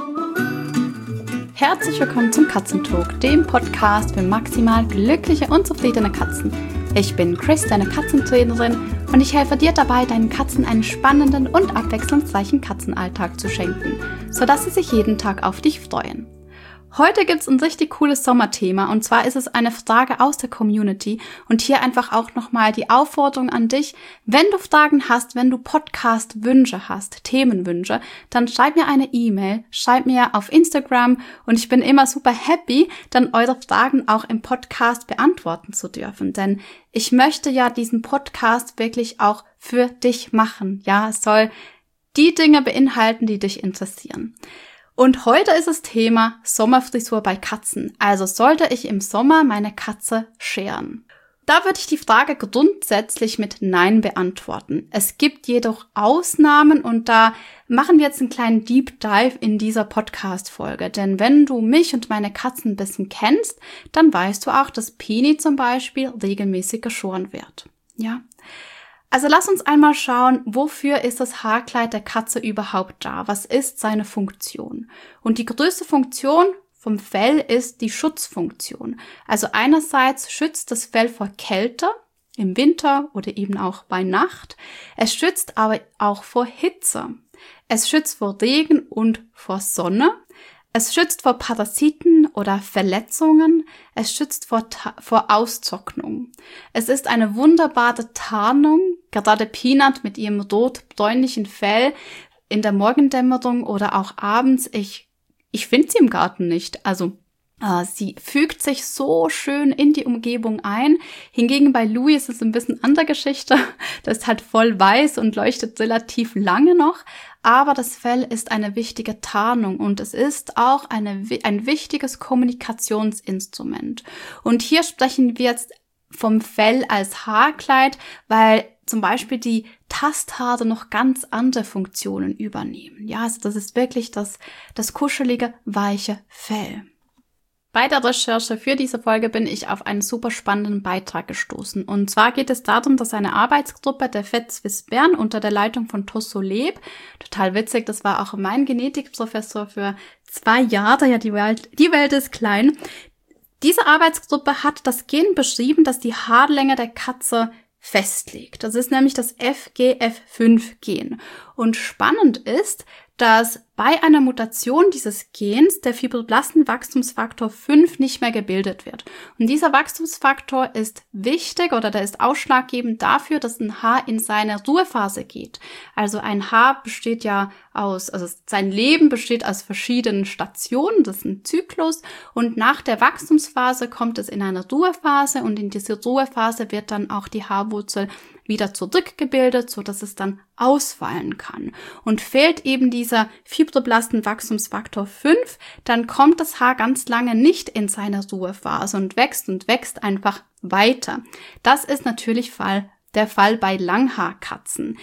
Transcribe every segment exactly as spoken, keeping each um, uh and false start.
Herzlich willkommen zum Katzentalk, dem Podcast für maximal glückliche und zufriedene Katzen. Ich bin Chris, deine Katzentrainerin, und ich helfe dir dabei, deinen Katzen einen spannenden und abwechslungsreichen Katzenalltag zu schenken, sodass sie sich jeden Tag auf dich freuen. Heute gibt's ein richtig cooles Sommerthema, und zwar ist es eine Frage aus der Community, und hier einfach auch nochmal die Aufforderung an dich: Wenn du Fragen hast, wenn du Podcast-Wünsche hast, Themenwünsche, dann schreib mir eine E-Mail, schreib mir auf Instagram, und ich bin immer super happy, dann eure Fragen auch im Podcast beantworten zu dürfen, denn ich möchte ja diesen Podcast wirklich auch für dich machen. Ja, es soll die Dinge beinhalten, die dich interessieren. Und heute ist das Thema Sommerfrisur bei Katzen. Also sollte ich im Sommer meine Katze scheren? Da würde ich die Frage grundsätzlich mit Nein beantworten. Es gibt jedoch Ausnahmen, und da machen wir jetzt einen kleinen Deep Dive in dieser Podcast-Folge. Denn wenn du mich und meine Katzen ein bisschen kennst, dann weißt du auch, dass Pini zum Beispiel regelmäßig geschoren wird. Ja. Also lass uns einmal schauen, wofür ist das Haarkleid der Katze überhaupt da? Was ist seine Funktion? Und die größte Funktion vom Fell ist die Schutzfunktion. Also einerseits schützt das Fell vor Kälte im Winter oder eben auch bei Nacht. Es schützt aber auch vor Hitze. Es schützt vor Regen und vor Sonne. Es schützt vor Parasiten oder Verletzungen. Es schützt vor, vor Austrocknung. Es ist eine wunderbare Tarnung. Gerade Peanut mit ihrem rot-bräunlichen Fell in der Morgendämmerung oder auch abends. Ich, ich finde sie im Garten nicht. Also äh, sie fügt sich so schön in die Umgebung ein. Hingegen bei Louis ist es ein bisschen andere Geschichte. Das ist halt voll weiß und leuchtet relativ lange noch. Aber das Fell ist eine wichtige Tarnung, und es ist auch eine, ein wichtiges Kommunikationsinstrument. Und hier sprechen wir jetzt vom Fell als Haarkleid, weil zum Beispiel die Tasthaare noch ganz andere Funktionen übernehmen. Ja, also das ist wirklich das, das kuschelige, weiche Fell. Bei der Recherche für diese Folge bin ich auf einen super spannenden Beitrag gestoßen. Und zwar geht es darum, dass eine Arbeitsgruppe der Vet Suisse Bern unter der Leitung von Tosso Leb, total witzig, das war auch mein Genetikprofessor für zwei Jahre, ja, die Welt, die Welt ist klein. Diese Arbeitsgruppe hat das Gen beschrieben, das die Haarlänge der Katze festlegt. Das ist nämlich das F G F fünf Gen. Und spannend ist, dass bei einer Mutation dieses Gens der Fibroblasten-Wachstumsfaktor fünf nicht mehr gebildet wird. Und dieser Wachstumsfaktor ist wichtig oder der ist ausschlaggebend dafür, dass ein Haar in seine Ruhephase geht. Also ein Haar besteht ja aus, also sein Leben besteht aus verschiedenen Stationen, das ist ein Zyklus, und nach der Wachstumsphase kommt es in eine Ruhephase, und in diese Ruhephase wird dann auch die Haarwurzel wieder zurückgebildet, so dass es dann ausfallen kann. Und fehlt eben dieser Fibroblasten-Wachstumsfaktor fünf, dann kommt das Haar ganz lange nicht in seine Ruhephase und wächst und wächst einfach weiter. Das ist natürlich Fall, der Fall bei Langhaarkatzen.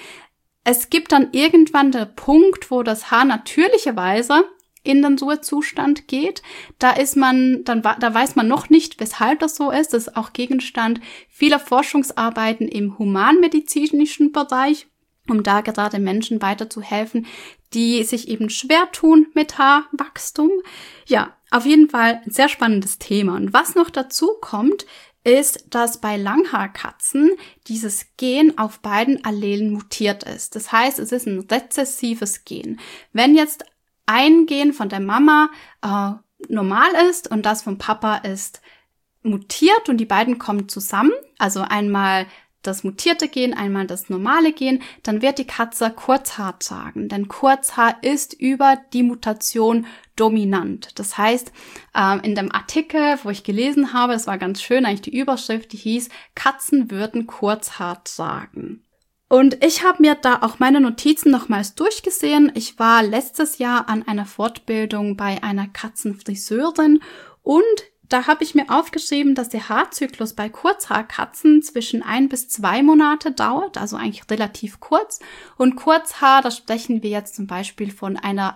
Es gibt dann irgendwann den Punkt, wo das Haar natürlicherweise in den Ruhezustand geht. Da ist man, dann, da weiß man noch nicht, weshalb das so ist. Das ist auch Gegenstand vieler Forschungsarbeiten im humanmedizinischen Bereich, um da gerade Menschen weiterzuhelfen, die sich eben schwer tun mit Haarwachstum. Ja, auf jeden Fall ein sehr spannendes Thema. Und was noch dazu kommt, ist, dass bei Langhaarkatzen dieses Gen auf beiden Allelen mutiert ist. Das heißt, es ist ein rezessives Gen. Wenn jetzt ein Gen von der Mama äh, normal ist und das vom Papa ist mutiert und die beiden kommen zusammen, also einmal das mutierte Gen, einmal das normale Gen, dann wird die Katze Kurzhaar tragen, denn Kurzhaar ist über die Mutation dominant. Das heißt, äh, in dem Artikel, wo ich gelesen habe, das war ganz schön, eigentlich die Überschrift, die hieß, Katzen würden Kurzhaar tragen. Und ich habe mir da auch meine Notizen nochmals durchgesehen. Ich war letztes Jahr an einer Fortbildung bei einer Katzenfriseurin, und da habe ich mir aufgeschrieben, dass der Haarzyklus bei Kurzhaarkatzen zwischen ein bis zwei Monate dauert, also eigentlich relativ kurz. Und Kurzhaar, da sprechen wir jetzt zum Beispiel von einer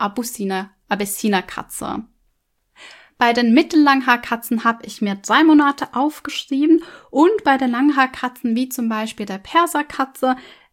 Abyssiner-Katze. Bei den Mittellanghaarkatzen habe ich mir drei Monate aufgeschrieben, und bei den Langhaarkatzen, wie zum Beispiel der Perserkatze,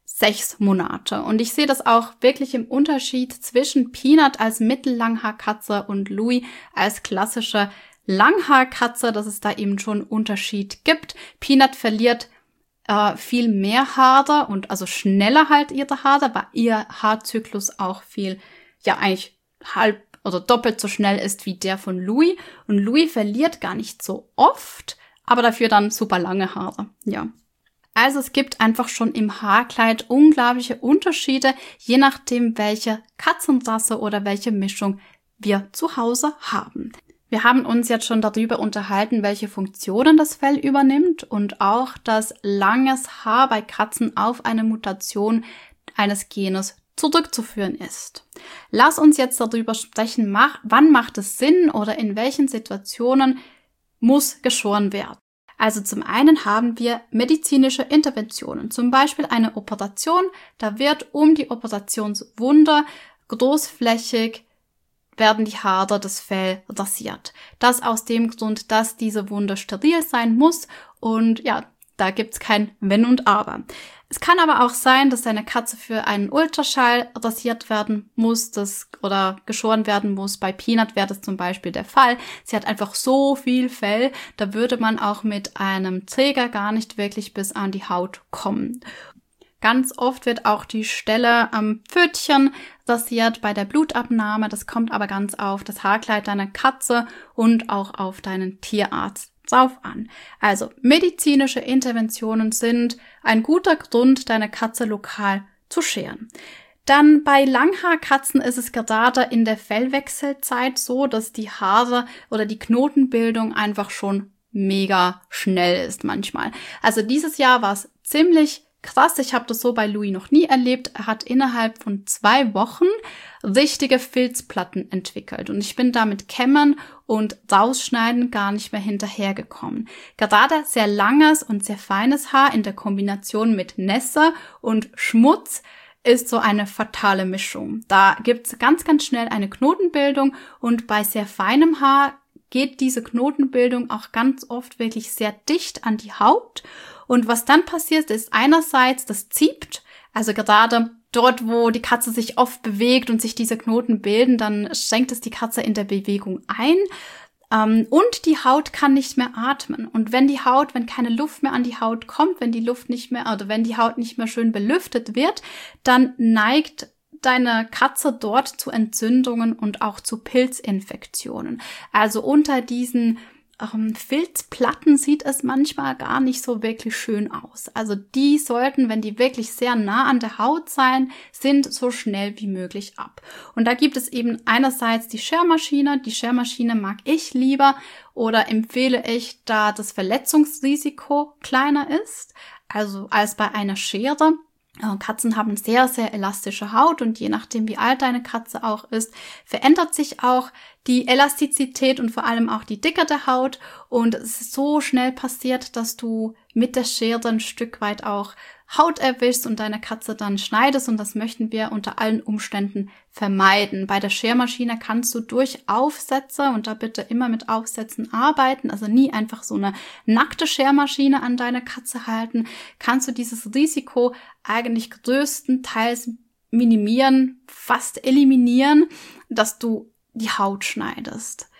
sechs Monate. Und ich sehe das auch wirklich im Unterschied zwischen Peanut als Mittellanghaarkatze und Louis als klassische Langhaarkatze, dass es da eben schon einen Unterschied gibt. Peanut verliert äh, viel mehr Haare und also schneller halt ihre Haare, weil ihr Haarzyklus auch viel, ja eigentlich halb oder doppelt so schnell ist wie der von Louis. Und Louis verliert gar nicht so oft, aber dafür dann super lange Haare, ja. Also es gibt einfach schon im Haarkleid unglaubliche Unterschiede, je nachdem, welche Katzenrasse oder welche Mischung wir zu Hause haben. Wir haben uns jetzt schon darüber unterhalten, welche Funktionen das Fell übernimmt und auch, dass langes Haar bei Katzen auf eine Mutation eines Genes zurückzuführen ist. Lass uns jetzt darüber sprechen, wann macht es Sinn oder in welchen Situationen muss geschoren werden. Also zum einen haben wir medizinische Interventionen, zum Beispiel eine Operation, da wird um die Operationswunde großflächig werden die Haare, das Fell rasiert. Das aus dem Grund, dass diese Wunde steril sein muss und ja, da gibt's kein Wenn und Aber. Es kann aber auch sein, dass deine Katze für einen Ultraschall rasiert werden muss das, oder geschoren werden muss. Bei Peanut wäre das zum Beispiel der Fall. Sie hat einfach so viel Fell, da würde man auch mit einem Träger gar nicht wirklich bis an die Haut kommen. Ganz oft wird auch die Stelle am Pfötchen rasiert bei der Blutabnahme. Das kommt aber ganz auf das Haarkleid deiner Katze und auch auf deinen Tierarzt drauf an. Also medizinische Interventionen sind ein guter Grund, deine Katze lokal zu scheren. Dann bei Langhaarkatzen ist es gerade in der Fellwechselzeit so, dass die Haare oder die Knotenbildung einfach schon mega schnell ist manchmal. Also dieses Jahr war es ziemlich krass, ich habe das so bei Louis noch nie erlebt. Er hat innerhalb von zwei Wochen richtige Filzplatten entwickelt. Und ich bin da mit Kämmen und Rausschneiden gar nicht mehr hinterhergekommen. Gerade sehr langes und sehr feines Haar in der Kombination mit Nässe und Schmutz ist so eine fatale Mischung. Da gibt's ganz, ganz schnell eine Knotenbildung und bei sehr feinem Haar geht diese Knotenbildung auch ganz oft wirklich sehr dicht an die Haut. Und was dann passiert, ist einerseits, das zieht, also gerade dort, wo die Katze sich oft bewegt und sich diese Knoten bilden, dann schränkt es die Katze in der Bewegung ein. Ähm, und die Haut kann nicht mehr atmen. Und wenn die Haut, wenn keine Luft mehr an die Haut kommt, wenn die Luft nicht mehr, oder wenn die Haut nicht mehr schön belüftet wird, dann neigt deine Katze dort zu Entzündungen und auch zu Pilzinfektionen. Also unter diesen ähm, Filzplatten sieht es manchmal gar nicht so wirklich schön aus. Also die sollten, wenn die wirklich sehr nah an der Haut sein, sind so schnell wie möglich ab. Und da gibt es eben einerseits die Schermaschine. Die Schermaschine mag ich lieber oder empfehle ich, da das Verletzungsrisiko kleiner ist, also als bei einer Schere. Katzen haben sehr, sehr elastische Haut und je nachdem, wie alt deine Katze auch ist, verändert sich auch die Elastizität und vor allem auch die Dicke der Haut. Und es ist so schnell passiert, dass du mit der Schere ein Stück weit auch Haut erwischst und deine Katze dann schneidest. Und das möchten wir unter allen Umständen vermeiden. Bei der Schermaschine kannst du durch Aufsätze, und da bitte immer mit Aufsätzen arbeiten, also nie einfach so eine nackte Schermaschine an deine Katze halten, kannst du dieses Risiko eigentlich größtenteils minimieren, fast eliminieren, dass du die Haut schneidest.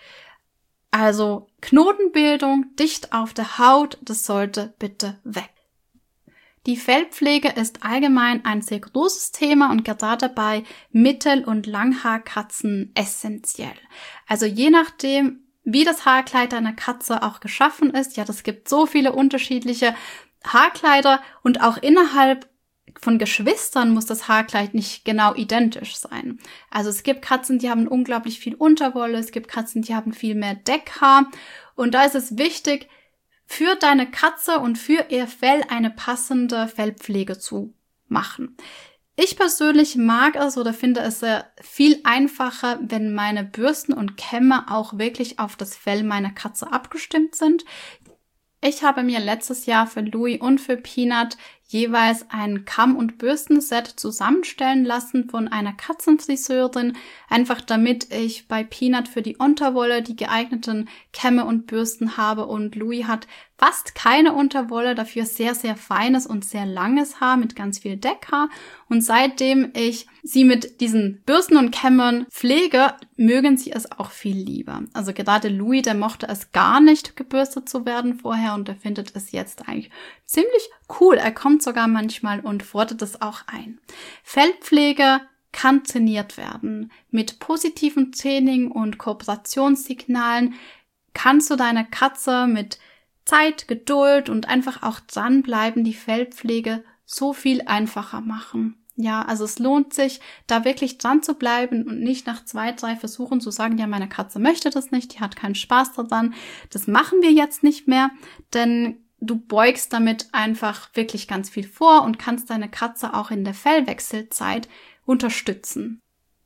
Also Knotenbildung dicht auf der Haut, das sollte bitte weg. Die Fellpflege ist allgemein ein sehr großes Thema und gerade bei Mittel- und Langhaarkatzen essentiell. Also je nachdem, wie das Haarkleid deiner Katze auch geschaffen ist, ja, das gibt so viele unterschiedliche Haarkleider und auch innerhalb von Geschwistern muss das Haarkleid nicht genau identisch sein. Also es gibt Katzen, die haben unglaublich viel Unterwolle, es gibt Katzen, die haben viel mehr Deckhaar und da ist es wichtig, für deine Katze und für ihr Fell eine passende Fellpflege zu machen. Ich persönlich mag es oder finde es viel einfacher, wenn meine Bürsten und Kämme auch wirklich auf das Fell meiner Katze abgestimmt sind. Ich habe mir letztes Jahr für Louis und für Peanut jeweils ein Kamm- und Bürstenset zusammenstellen lassen von einer Katzenfriseurin, einfach damit ich bei Peanut für die Unterwolle die geeigneten Kämme und Bürsten habe und Louis hat fast keine Unterwolle, dafür sehr, sehr feines und sehr langes Haar mit ganz viel Deckhaar. Und seitdem ich sie mit diesen Bürsten und Kämmern pflege, mögen sie es auch viel lieber. Also gerade Louis, der mochte es gar nicht, gebürstet zu werden vorher und der findet es jetzt eigentlich ziemlich cool. Er kommt sogar manchmal und fordert es auch ein. Fellpflege kann trainiert werden. Mit positivem Training und Kooperationssignalen kannst du deine Katze mit Zeit, Geduld und einfach auch dranbleiben, die Fellpflege so viel einfacher machen. Ja, also es lohnt sich, da wirklich dran zu bleiben und nicht nach zwei, drei Versuchen zu sagen, ja, meine Katze möchte das nicht, die hat keinen Spaß daran. Das machen wir jetzt nicht mehr, denn du beugst damit einfach wirklich ganz viel vor und kannst deine Katze auch in der Fellwechselzeit unterstützen.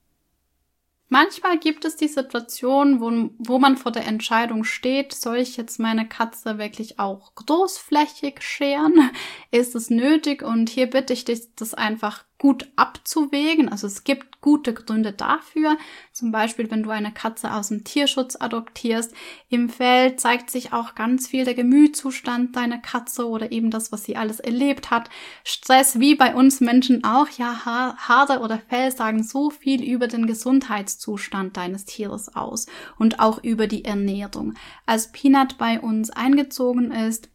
Manchmal gibt es die Situation, wo, wo man vor der Entscheidung steht, soll ich jetzt meine Katze wirklich auch großflächig scheren? Ist es nötig? Und hier bitte ich dich, das einfach gut abzuwägen. Also es gibt gute Gründe dafür. Zum Beispiel, wenn du eine Katze aus dem Tierschutz adoptierst. Im Fell zeigt sich auch ganz viel der Gemütszustand deiner Katze oder eben das, was sie alles erlebt hat. Stress, wie bei uns Menschen auch. Ja, ha- Haare oder Fell sagen so viel über den Gesundheitszustand deines Tieres aus und auch über die Ernährung. Als Peanut bei uns eingezogen ist,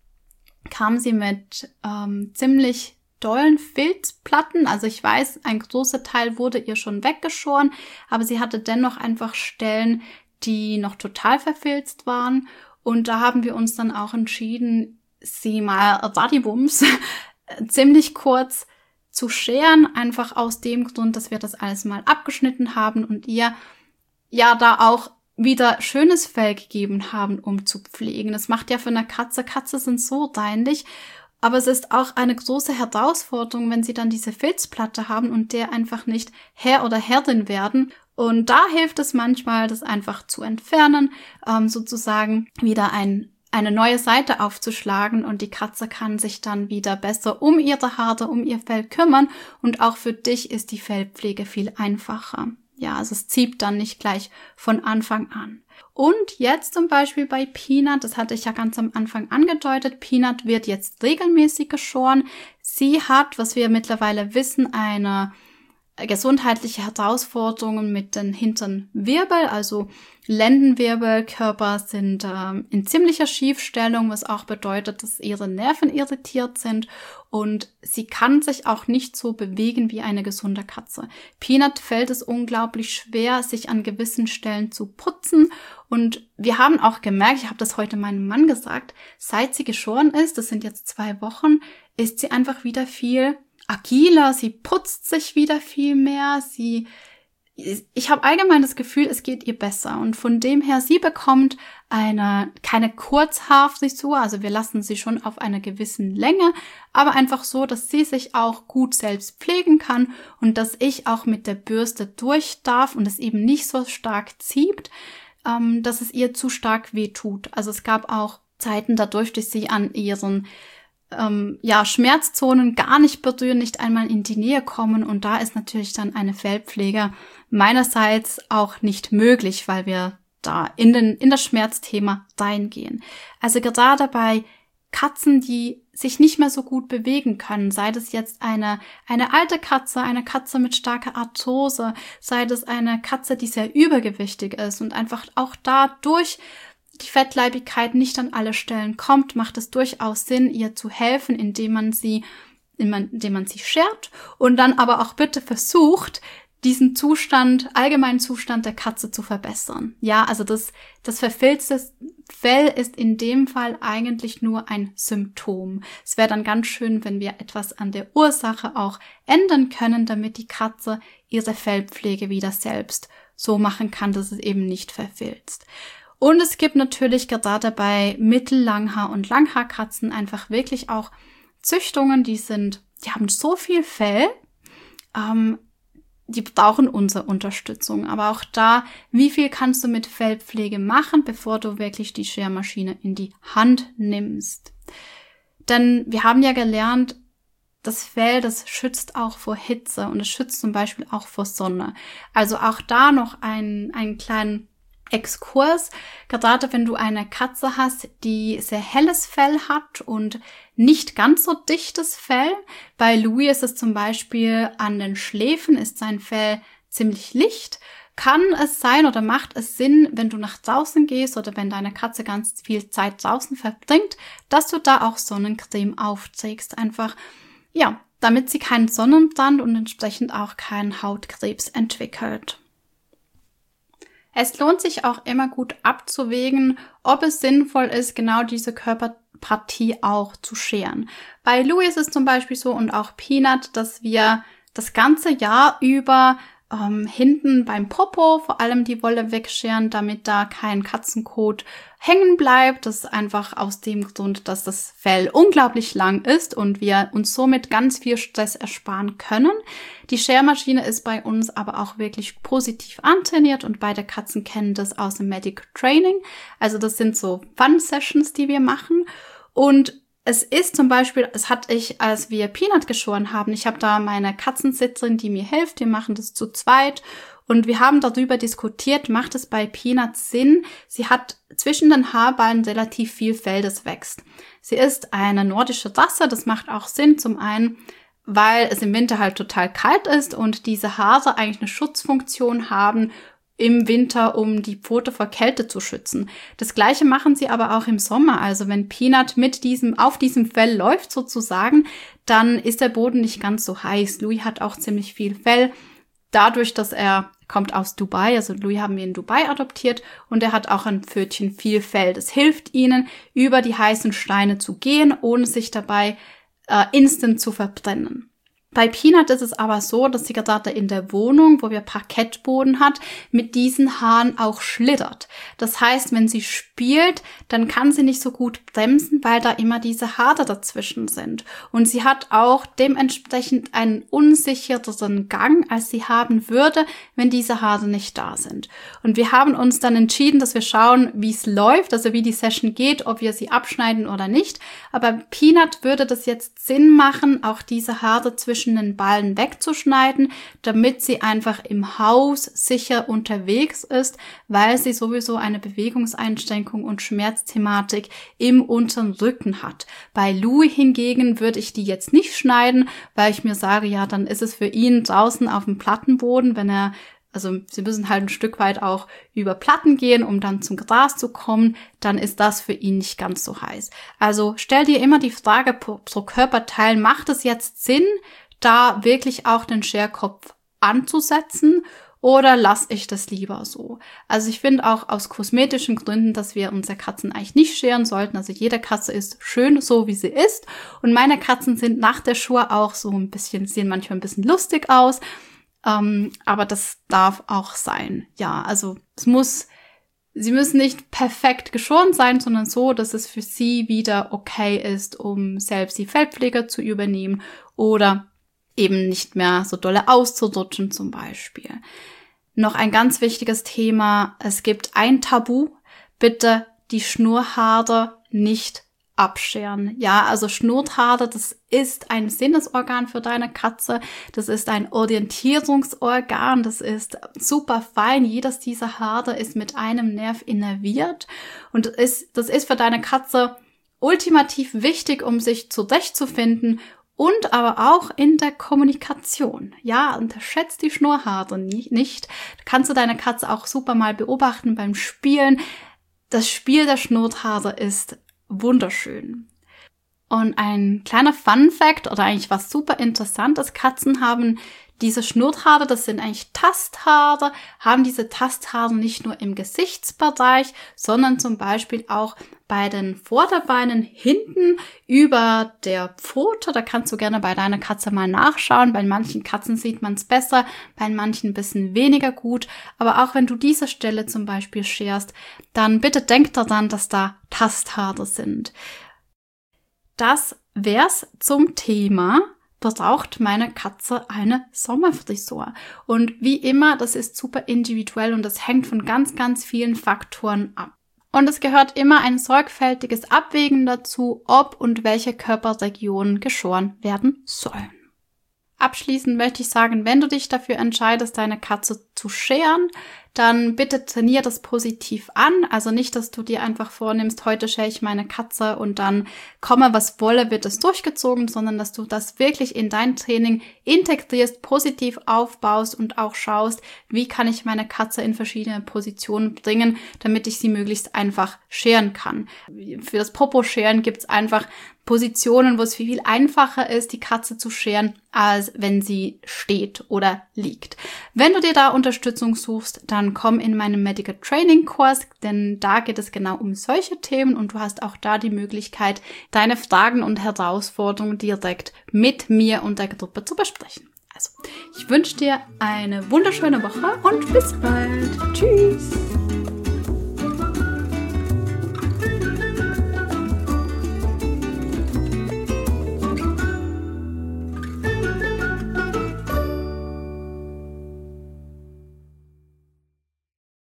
kam sie mit ähm, ziemlich dollen Filzplatten. Also ich weiß, ein großer Teil wurde ihr schon weggeschoren, aber sie hatte dennoch einfach Stellen, die noch total verfilzt waren. Und da haben wir uns dann auch entschieden, sie mal radibums ziemlich kurz zu scheren, einfach aus dem Grund, dass wir das alles mal abgeschnitten haben und ihr ja da auch wieder schönes Fell gegeben haben, um zu pflegen. Das macht ja für eine Katze, Katze sind so reinlich, aber es ist auch eine große Herausforderung, wenn sie dann diese Filzplatte haben und der einfach nicht Herr oder Herrin werden. Und da hilft es manchmal, das einfach zu entfernen, ähm, sozusagen wieder ein, eine neue Seite aufzuschlagen und die Katze kann sich dann wieder besser um ihre Haare, um ihr Fell kümmern und auch für dich ist die Fellpflege viel einfacher. Ja, also es zieht dann nicht gleich von Anfang an. Und jetzt zum Beispiel bei Peanut, das hatte ich ja ganz am Anfang angedeutet, Peanut wird jetzt regelmäßig geschoren. Sie hat, was wir mittlerweile wissen, eine gesundheitliche Herausforderungen mit den hinteren Wirbel, also Lendenwirbelkörper sind ähm, in ziemlicher Schiefstellung, was auch bedeutet, dass ihre Nerven irritiert sind und sie kann sich auch nicht so bewegen wie eine gesunde Katze. Peanut fällt es unglaublich schwer, sich an gewissen Stellen zu putzen und wir haben auch gemerkt, ich habe das heute meinem Mann gesagt, seit sie geschoren ist, das sind jetzt zwei Wochen, ist sie einfach wieder viel agiler, sie putzt sich wieder viel mehr, sie, ich habe allgemein das Gefühl, es geht ihr besser und von dem her, sie bekommt eine, keine Kurzhaarfrisur, also wir lassen sie schon auf einer gewissen Länge, aber einfach so, dass sie sich auch gut selbst pflegen kann und dass ich auch mit der Bürste durch darf und es eben nicht so stark zieht, ähm, dass es ihr zu stark weh tut. Also es gab auch Zeiten, da durfte ich sie an ihren Ähm, ja, Schmerzzonen gar nicht berühren, nicht einmal in die Nähe kommen und da ist natürlich dann eine Fellpflege meinerseits auch nicht möglich, weil wir da in den in das Schmerzthema reingehen. Also gerade bei Katzen, die sich nicht mehr so gut bewegen können, sei das jetzt eine eine alte Katze, eine Katze mit starker Arthrose, sei das eine Katze, die sehr übergewichtig ist und einfach auch dadurch die Fettleibigkeit nicht an alle Stellen kommt, macht es durchaus Sinn, ihr zu helfen, indem man sie, indem man sie schert und dann aber auch bitte versucht, diesen Zustand, allgemeinen Zustand der Katze zu verbessern. Ja, also das, das verfilzte Fell ist in dem Fall eigentlich nur ein Symptom. Es wäre dann ganz schön, wenn wir etwas an der Ursache auch ändern können, damit die Katze ihre Fellpflege wieder selbst so machen kann, dass es eben nicht verfilzt. Und es gibt natürlich gerade bei Mittellanghaar- und Langhaarkatzen einfach wirklich auch Züchtungen, die sind, die haben so viel Fell, ähm, die brauchen unsere Unterstützung. Aber auch da, wie viel kannst du mit Fellpflege machen, bevor du wirklich die Schermaschine in die Hand nimmst? Denn wir haben ja gelernt, das Fell, das schützt auch vor Hitze und es schützt zum Beispiel auch vor Sonne. Also auch da noch einen, einen kleinen Exkurs, gerade wenn du eine Katze hast, die sehr helles Fell hat und nicht ganz so dichtes Fell. Bei Louis ist es zum Beispiel an den Schläfen, ist sein Fell ziemlich licht. Kann es sein oder macht es Sinn, wenn du nach draußen gehst oder wenn deine Katze ganz viel Zeit draußen verbringt, dass du da auch Sonnencreme aufträgst, einfach, ja, damit sie keinen Sonnenbrand und entsprechend auch keinen Hautkrebs entwickelt. Es lohnt sich auch immer gut abzuwägen, ob es sinnvoll ist, genau diese Körperpartie auch zu scheren. Bei Louis ist es zum Beispiel so und auch Peanut, dass wir das ganze Jahr über ähm, hinten beim Popo vor allem die Wolle wegscheren, damit da kein Katzenkot hängen bleibt. Das ist einfach aus dem Grund, dass das Fell unglaublich lang ist und wir uns somit ganz viel Stress ersparen können. Die Schermaschine ist bei uns aber auch wirklich positiv antrainiert und beide Katzen kennen das aus dem Medical Training. Also das sind so Fun-Sessions, die wir machen. Und es ist zum Beispiel, das hatte ich, als wir Peanut geschoren haben, ich habe da meine Katzensitzerin, die mir hilft, wir machen das zu zweit und wir haben darüber diskutiert, macht es bei Peanut Sinn? Sie hat zwischen den Haarballen relativ viel Fell, das wächst. Sie ist eine nordische Rasse, das macht auch Sinn, zum einen, weil es im Winter halt total kalt ist und diese Haare eigentlich eine Schutzfunktion haben im Winter, um die Pfote vor Kälte zu schützen. Das Gleiche machen sie aber auch im Sommer. Also wenn Peanut mit diesem, auf diesem Fell läuft sozusagen, dann ist der Boden nicht ganz so heiß. Louis hat auch ziemlich viel Fell. Dadurch, dass er kommt aus Dubai, also Louis haben wir in Dubai adoptiert und er hat auch ein Pfötchen viel Fell. Das hilft ihnen, über die heißen Steine zu gehen, ohne sich dabei äh, instant zu verbrennen. Bei Peanut ist es aber so, dass sie gerade in der Wohnung, wo wir Parkettboden hat, mit diesen Haaren auch schlittert. Das heißt, wenn sie spielt, dann kann sie nicht so gut bremsen, weil da immer diese Haare dazwischen sind. Und sie hat auch dementsprechend einen unsichereren Gang, als sie haben würde, wenn diese Haare nicht da sind. Und wir haben uns dann entschieden, dass wir schauen, wie es läuft, also wie die Session geht, ob wir sie abschneiden oder nicht. Aber Peanut würde das jetzt Sinn machen, auch diese Haare zwischen den Ballen wegzuschneiden, damit sie einfach im Haus sicher unterwegs ist, weil sie sowieso eine Bewegungseinschränkung und Schmerzthematik im unteren Rücken hat. Bei Louis hingegen würde ich die jetzt nicht schneiden, weil ich mir sage, ja, dann ist es für ihn draußen auf dem Plattenboden, wenn er Also sie müssen halt ein Stück weit auch über Platten gehen, um dann zum Gras zu kommen, dann ist das für ihn nicht ganz so heiß. Also stell dir immer die Frage pro, pro Körperteil, macht es jetzt Sinn, da wirklich auch den Scherkopf anzusetzen oder lasse ich das lieber so? Also ich finde auch aus kosmetischen Gründen, dass wir unsere Katzen eigentlich nicht scheren sollten. Also jede Katze ist schön so, wie sie ist. Und meine Katzen sind nach der Schur auch so ein bisschen, sehen manchmal ein bisschen lustig aus. Ähm, aber das darf auch sein. Ja, also es muss, sie müssen nicht perfekt geschoren sein, sondern so, dass es für sie wieder okay ist, um selbst die Fellpflege zu übernehmen oder eben nicht mehr so dolle auszurutschen zum Beispiel. Noch ein ganz wichtiges Thema, es gibt ein Tabu, bitte die Schnurrhaare nicht abscheren. Ja, also Schnurrhaare, das ist ein Sinnesorgan für deine Katze, das ist ein Orientierungsorgan, das ist super fein, jedes dieser Haare ist mit einem Nerv innerviert und ist, das ist für deine Katze ultimativ wichtig, um sich zurechtzufinden und aber auch in der Kommunikation. Ja, unterschätzt die Schnurrhaare nicht. nicht. Da kannst du deine Katze auch super mal beobachten beim Spielen. Das Spiel der Schnurrhaare ist wunderschön. Und ein kleiner Fun-Fact oder eigentlich was super Interessantes, Katzen haben diese Schnurrhaare, das sind eigentlich Tasthaare, haben diese Tasthaare nicht nur im Gesichtsbereich, sondern zum Beispiel auch bei den Vorderbeinen hinten über der Pfote. Da kannst du gerne bei deiner Katze mal nachschauen. Bei manchen Katzen sieht man es besser, bei manchen ein bisschen weniger gut. Aber auch wenn du diese Stelle zum Beispiel scherst, dann bitte denk daran, dass da Tasthaare sind. Das wär's zum Thema: Braucht meine Katze eine Sommerfrisur? Und wie immer, das ist super individuell und das hängt von ganz, ganz vielen Faktoren ab. Und es gehört immer ein sorgfältiges Abwägen dazu, ob und welche Körperregionen geschoren werden sollen. Abschließend möchte ich sagen, wenn du dich dafür entscheidest, deine Katze zu scheren, dann bitte trainier das positiv an. Also nicht, dass du dir einfach vornimmst, heute schäre ich meine Katze und dann komme, was wolle, wird es durchgezogen, sondern dass du das wirklich in dein Training integrierst, positiv aufbaust und auch schaust, wie kann ich meine Katze in verschiedene Positionen bringen, damit ich sie möglichst einfach scheren kann. Für das Popo-Scheren gibt es einfach Positionen, wo es viel einfacher ist, die Katze zu scheren, als wenn sie steht oder liegt. Wenn du dir da Unterstützung suchst, dann komm in meinen Medical Training Kurs, denn da geht es genau um solche Themen und du hast auch da die Möglichkeit, deine Fragen und Herausforderungen direkt mit mir und der Gruppe zu besprechen. Also, ich wünsche dir eine wunderschöne Woche und bis bald. Tschüss!